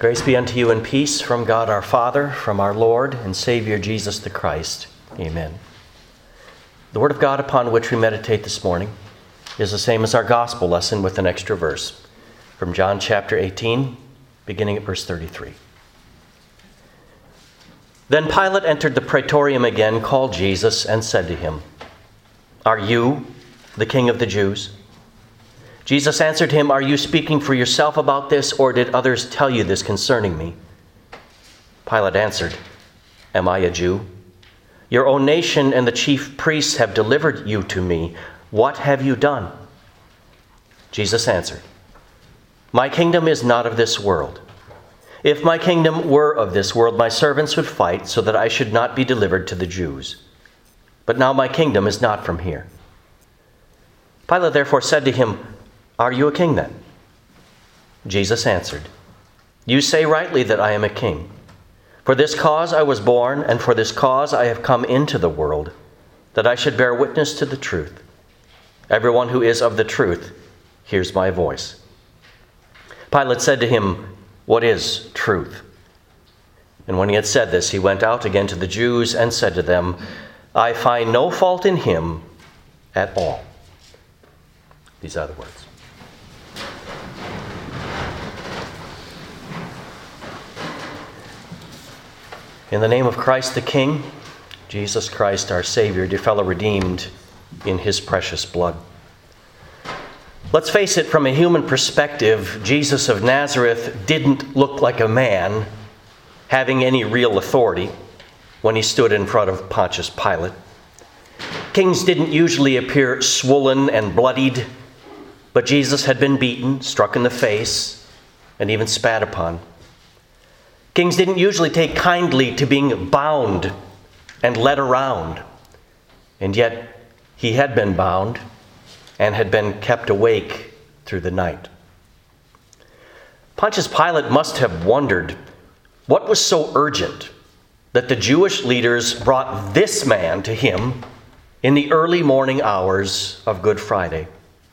Grace be unto you and peace from God our Father, from our Lord and Savior Jesus the Christ. Amen. The Word of God upon which we meditate this morning is the same as our gospel lesson with an extra verse from John chapter 18, beginning at verse 33. Then Pilate entered the praetorium again, called Jesus, and said to him, "Are you the King of the Jews?" Jesus answered him, "Are you speaking for yourself about this, or did others tell you this concerning me?" Pilate answered, "Am I a Jew? Your own nation and the chief priests have delivered you to me. What have you done?" Jesus answered, "My kingdom is not of this world. If my kingdom were of this world, my servants would fight so that I should not be delivered to the Jews. But now my kingdom is not from here." Pilate therefore said to him, "Are you a king then?" Jesus answered, "You say rightly that I am a king. For this cause I was born, and for this cause I have come into the world, that I should bear witness to the truth. Everyone who is of the truth hears my voice." Pilate said to him, "What is truth?" And when he had said this, he went out again to the Jews and said to them, "I find no fault in him at all." These are the words. In the name of Christ the King, Jesus Christ our Savior, dear fellow redeemed in his precious blood. Let's face it, from a human perspective, Jesus of Nazareth didn't look like a man having any real authority when he stood in front of Pontius Pilate. Kings didn't usually appear swollen and bloodied, but Jesus had been beaten, struck in the face, and even spat upon. Kings didn't usually take kindly to being bound and led around, and yet he had been bound and had been kept awake through the night. Pontius Pilate must have wondered what was so urgent that the Jewish leaders brought this man to him in the early morning hours of Good Friday.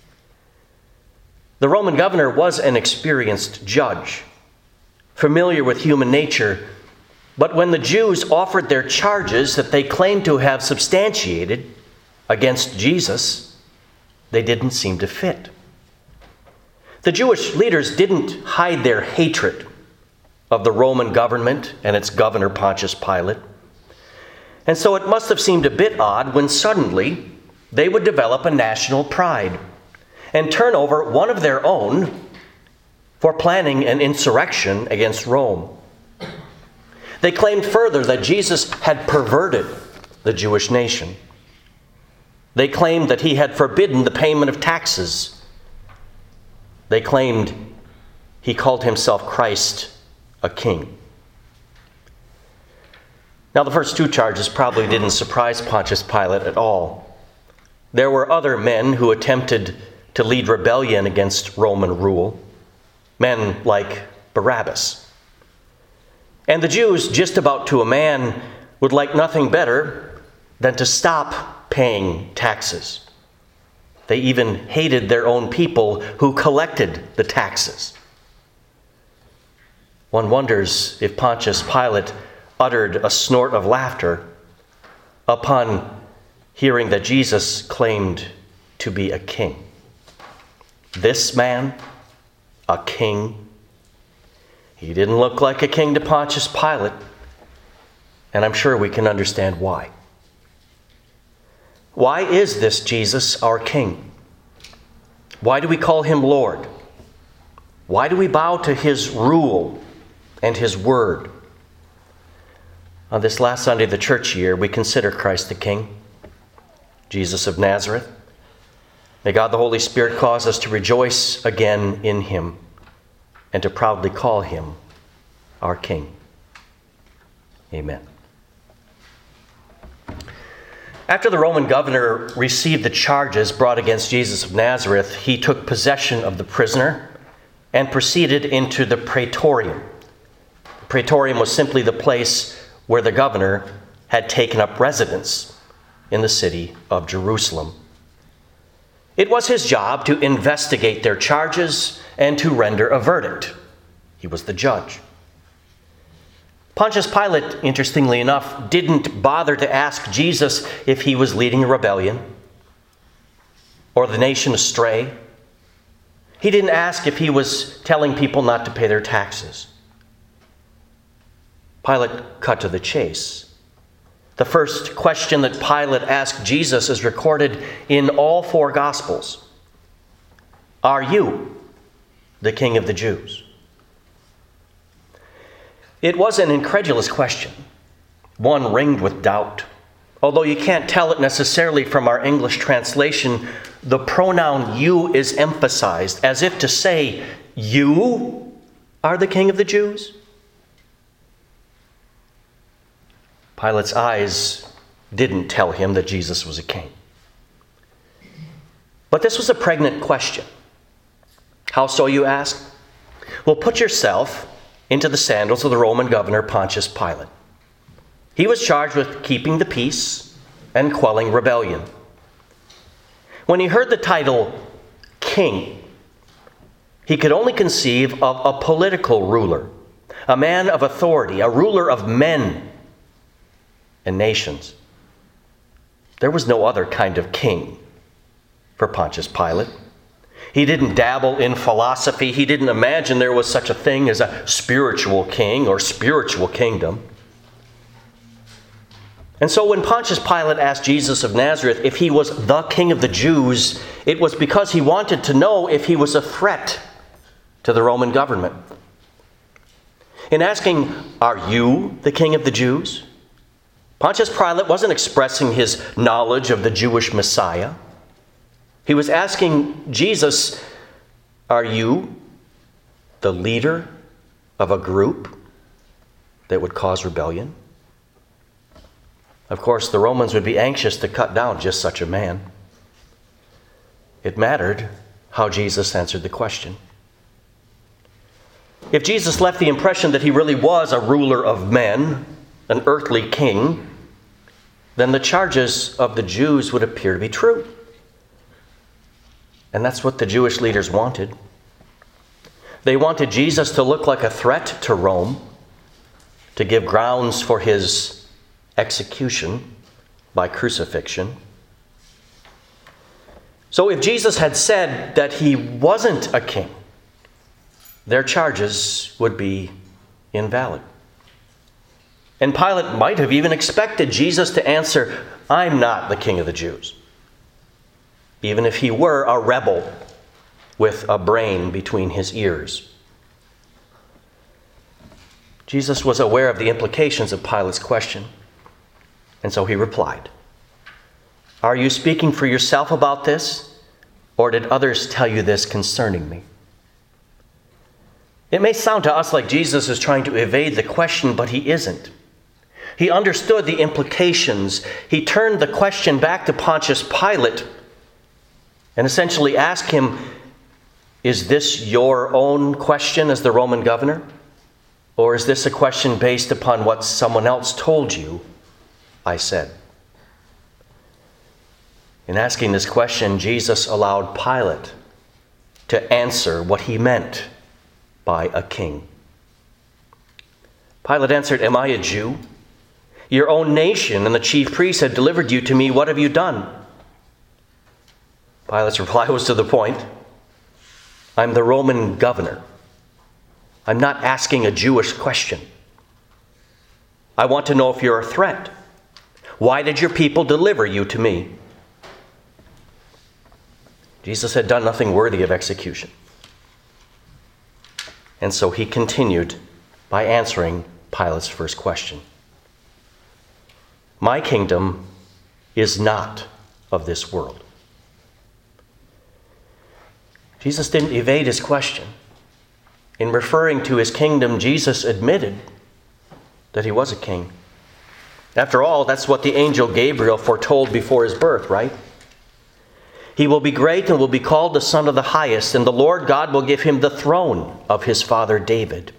The Roman governor was an experienced judge, familiar with human nature, but when the Jews offered their charges that they claimed to have substantiated against Jesus, they didn't seem to fit. The Jewish leaders didn't hide their hatred of the Roman government and its governor Pontius Pilate. And so it must have seemed a bit odd when suddenly they would develop a national pride and turn over one of their own for planning an insurrection against Rome. They claimed further that Jesus had perverted the Jewish nation. They claimed that he had forbidden the payment of taxes. They claimed he called himself Christ a king. Now, the first two charges probably didn't surprise Pontius Pilate at all. There were other men who attempted to lead rebellion against Roman rule. Men like Barabbas. And the Jews, just about to a man, would like nothing better than to stop paying taxes. They even hated their own people who collected the taxes. One wonders if Pontius Pilate uttered a snort of laughter upon hearing that Jesus claimed to be a king. This man, a king. He didn't look like a king to Pontius Pilate, and I'm sure we can understand why. Why is this Jesus our king? Why do we call him Lord? Why do we bow to his rule and his word? On this last Sunday of the church year, we consider Christ the King, Jesus of Nazareth. May God the Holy Spirit cause us to rejoice again in him and to proudly call him our King. Amen. After the Roman governor received the charges brought against Jesus of Nazareth, he took possession of the prisoner and proceeded into the praetorium. The praetorium was simply the place where the governor had taken up residence in the city of Jerusalem. It was his job to investigate their charges and to render a verdict. He was the judge. Pontius Pilate, interestingly enough, didn't bother to ask Jesus if he was leading a rebellion or the nation astray. He didn't ask if he was telling people not to pay their taxes. Pilate cut to the chase. The first question that Pilate asked Jesus is recorded in all four Gospels. Are you the King of the Jews? It was an incredulous question, one ringed with doubt. Although you can't tell it necessarily from our English translation, the pronoun you is emphasized as if to say, you are the King of the Jews? Pilate's eyes didn't tell him that Jesus was a king. But this was a pregnant question. How so, you ask? Well, put yourself into the sandals of the Roman governor Pontius Pilate. He was charged with keeping the peace and quelling rebellion. When he heard the title king, he could only conceive of a political ruler, a man of authority, a ruler of men and nations. There was no other kind of king for Pontius Pilate. He didn't dabble in philosophy. He didn't imagine there was such a thing as a spiritual king or spiritual kingdom. And so when Pontius Pilate asked Jesus of Nazareth if he was the King of the Jews, it was because he wanted to know if he was a threat to the Roman government. In asking, "Are you the King of the Jews?" Pontius Pilate wasn't expressing his knowledge of the Jewish Messiah. He was asking Jesus, "Are you the leader of a group that would cause rebellion?" Of course, the Romans would be anxious to cut down just such a man. It mattered how Jesus answered the question. If Jesus left the impression that he really was a ruler of men, an earthly king, then the charges of the Jews would appear to be true. And that's what the Jewish leaders wanted. They wanted Jesus to look like a threat to Rome, to give grounds for his execution by crucifixion. So if Jesus had said that he wasn't a king, their charges would be invalid. And Pilate might have even expected Jesus to answer, "I'm not the King of the Jews," even if he were a rebel with a brain between his ears. Jesus was aware of the implications of Pilate's question, and so he replied, "Are you speaking for yourself about this, or did others tell you this concerning me?" It may sound to us like Jesus is trying to evade the question, but he isn't. He understood the implications. He turned the question back to Pontius Pilate and essentially asked him, "Is this your own question as the Roman governor? Or is this a question based upon what someone else told you I said?" In asking this question, Jesus allowed Pilate to answer what he meant by a king. Pilate answered, "Am I a Jew? Your own nation and the chief priests have delivered you to me. What have you done?" Pilate's reply was to the point. "I'm the Roman governor. I'm not asking a Jewish question. I want to know if you're a threat. Why did your people deliver you to me?" Jesus had done nothing worthy of execution. And so he continued by answering Pilate's first question. "My kingdom is not of this world." Jesus didn't evade his question. In referring to his kingdom, Jesus admitted that he was a king. After all, that's what the angel Gabriel foretold before his birth, right? "He will be great and will be called the Son of the Highest, and the Lord God will give him the throne of his father David."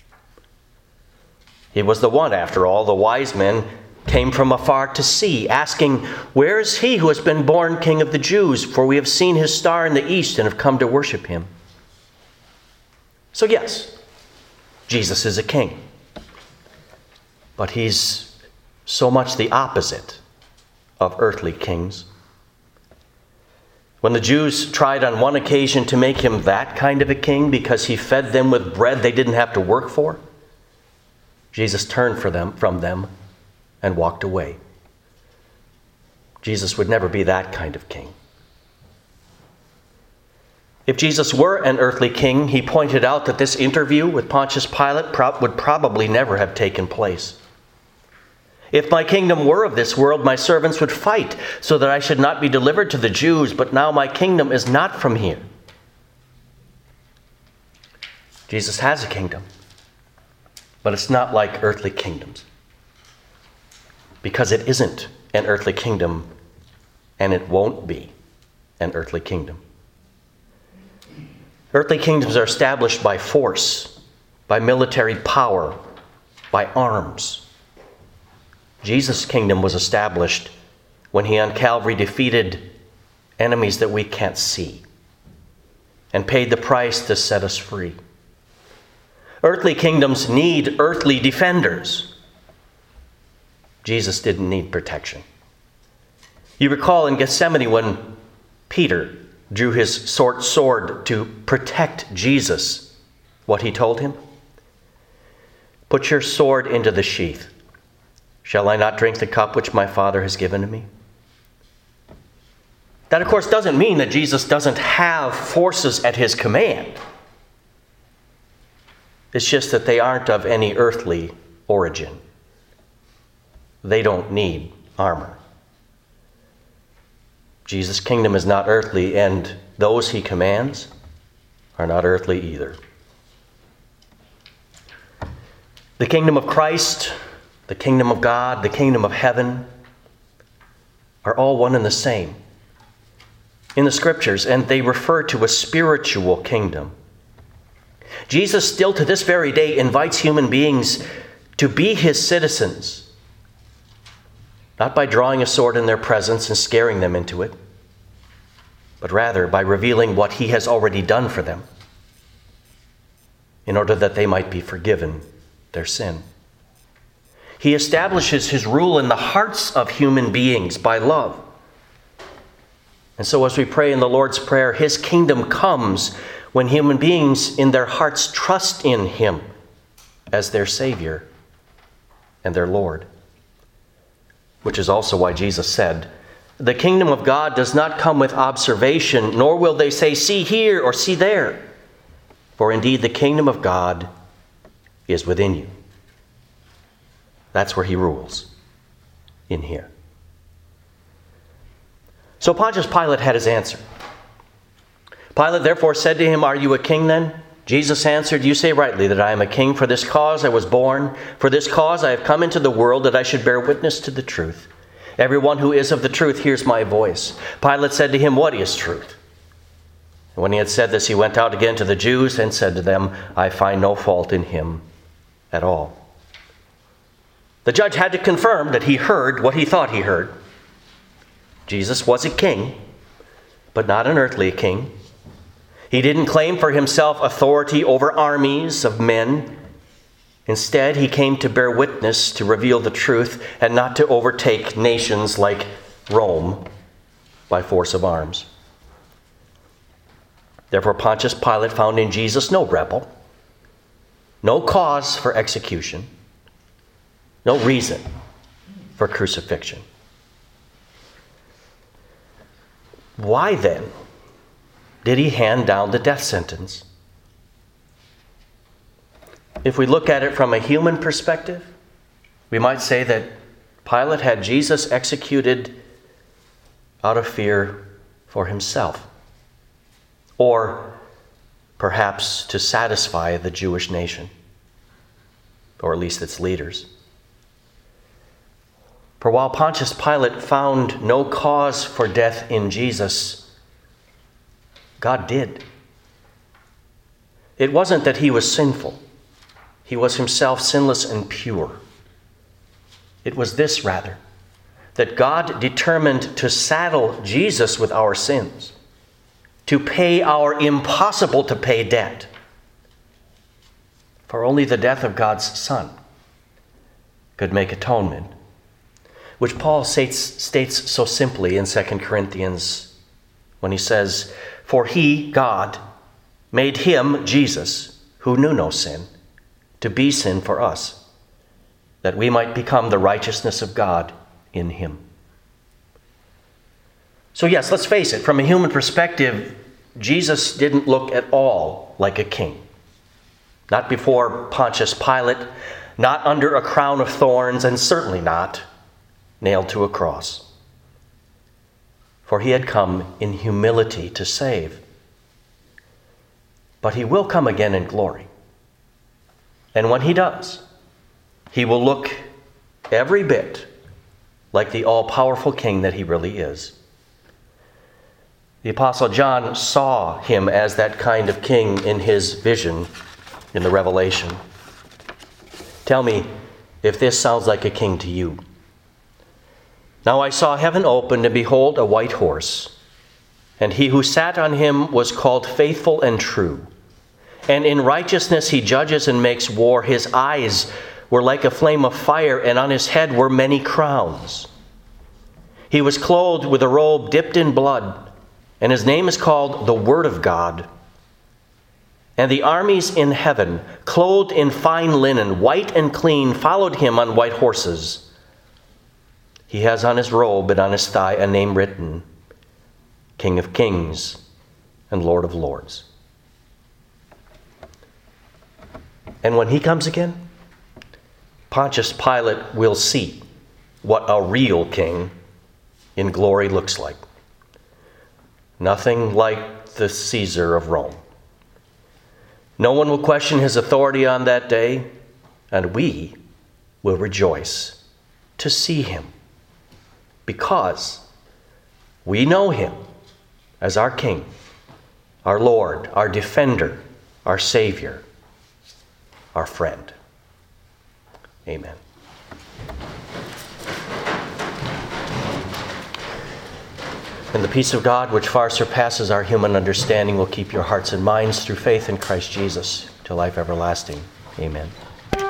He was the one, after all. The wise men came from afar to see, asking, "Where is he who has been born King of the Jews? For we have seen his star in the east and have come to worship him." So yes, Jesus is a king. but he's so much the opposite of earthly kings. When the Jews tried on one occasion to make him that kind of a king because he fed them with bread they didn't have to work for, Jesus turned from them and walked away. Jesus would never be that kind of king. If Jesus were an earthly king, he pointed out that this interview with Pontius Pilate would probably never have taken place. If my kingdom were of this world, my servants would fight so that I should not be delivered to the Jews, but now my kingdom is not from here. Jesus has a kingdom, but it's not like earthly kingdoms, because it isn't an earthly kingdom, and it won't be an earthly kingdom. Earthly kingdoms are established by force, by military power, by arms. Jesus' kingdom was established when he on Calvary defeated enemies that we can't see and paid the price to set us free. Earthly kingdoms need earthly defenders. Jesus didn't need protection. You recall in Gethsemane when Peter drew his sword to protect Jesus, what he told him? Put your sword into the sheath. Shall I not drink the cup which my Father has given to me? That, of course, doesn't mean that Jesus doesn't have forces at his command. It's just that they aren't of any earthly origin. They don't need armor. Jesus' kingdom is not earthly, and those he commands are not earthly either. The kingdom of Christ, the kingdom of God, the kingdom of heaven are all one and the same in the Scriptures, and they refer to a spiritual kingdom. Jesus still to this very day invites human beings to be his citizens, not by drawing a sword in their presence and scaring them into it, but rather by revealing what he has already done for them in order that they might be forgiven their sin. He establishes his rule in the hearts of human beings by love. And so as we pray in the Lord's Prayer, his kingdom comes when human beings in their hearts trust in him as their Savior and their Lord. Which is also why Jesus said, "The kingdom of God does not come with observation, nor will they say, 'See here,' or 'See there.' For indeed the kingdom of God is within you." That's where he rules, in here. So Pontius Pilate had his answer. Pilate therefore said to him, "Are you a king then?" Jesus answered, "You say rightly that I am a king. For this cause I was born. For this cause I have come into the world, that I should bear witness to the truth. Everyone who is of the truth hears my voice." Pilate said to him, "What is truth?" And when he had said this, he went out again to the Jews and said to them, "I find no fault in him at all." The judge had to confirm that he heard what he thought he heard. Jesus was a king, but not an earthly king. He didn't claim for himself authority over armies of men. Instead, he came to bear witness, to reveal the truth, and not to overtake nations like Rome by force of arms. Therefore, Pontius Pilate found in Jesus no rebel, no cause for execution, no reason for crucifixion. Why then did he hand down the death sentence? If we look at it from a human perspective, we might say that Pilate had Jesus executed out of fear for himself, or perhaps to satisfy the Jewish nation, or at least its leaders. For while Pontius Pilate found no cause for death in Jesus, God did. It wasn't that he was sinful. He was himself sinless and pure. It was this, rather, that God determined to saddle Jesus with our sins, to pay our impossible-to-pay debt. For only the death of God's Son could make atonement, which Paul states so simply in 2 Corinthians when he says, "For he, God, made him, Jesus, who knew no sin, to be sin for us, that we might become the righteousness of God in him." So yes, let's face it, from a human perspective, Jesus didn't look at all like a king. Not before Pontius Pilate, not under a crown of thorns, and certainly not nailed to a cross. For he had come in humility to save. But he will come again in glory. And when he does, he will look every bit like the all-powerful king that he really is. The Apostle John saw him as that kind of king in his vision in the Revelation. Tell me if this sounds like a king to you. "Now I saw heaven opened, and behold, a white horse. And he who sat on him was called Faithful and True. And in righteousness he judges and makes war. His eyes were like a flame of fire, and on his head were many crowns. He was clothed with a robe dipped in blood, and his name is called the Word of God. And the armies in heaven, clothed in fine linen, white and clean, followed him on white horses. He has on his robe and on his thigh a name written, King of Kings and Lord of Lords." And when he comes again, Pontius Pilate will see what a real king in glory looks like. Nothing like the Caesar of Rome. No one will question his authority on that day, and we will rejoice to see him because we know him as our King, our Lord, our Defender, our Savior, our friend. Amen. And the peace of God, which far surpasses our human understanding, will keep your hearts and minds through faith in Christ Jesus to life everlasting. Amen.